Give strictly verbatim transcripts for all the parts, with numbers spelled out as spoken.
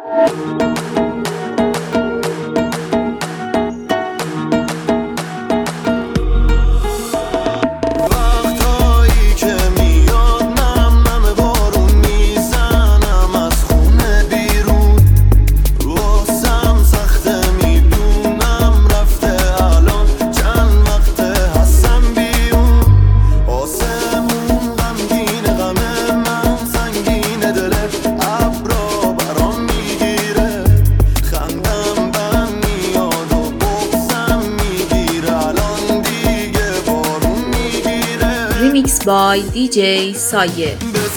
Remix by دی جی سایه.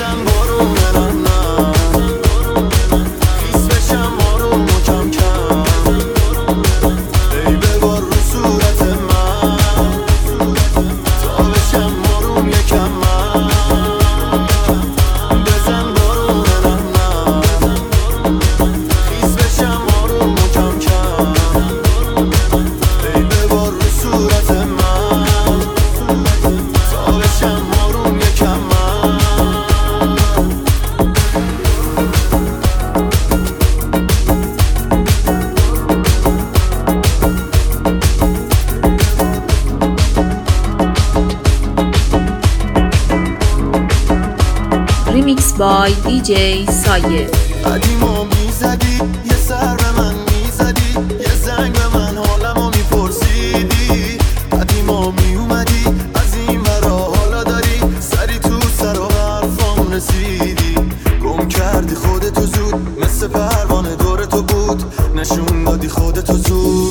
Remix by دی جی سایه. قدیما میزدی یه سر به من میزدی، یه زنگ به من حالمو میپرسیدی. قدیما میومدی از این ورا، حالا داری سری تو سر و حرفام رسیدی. گم کردی خودتو زود، مثل پروانه دور تو بود، نشون دادی خودتو زود.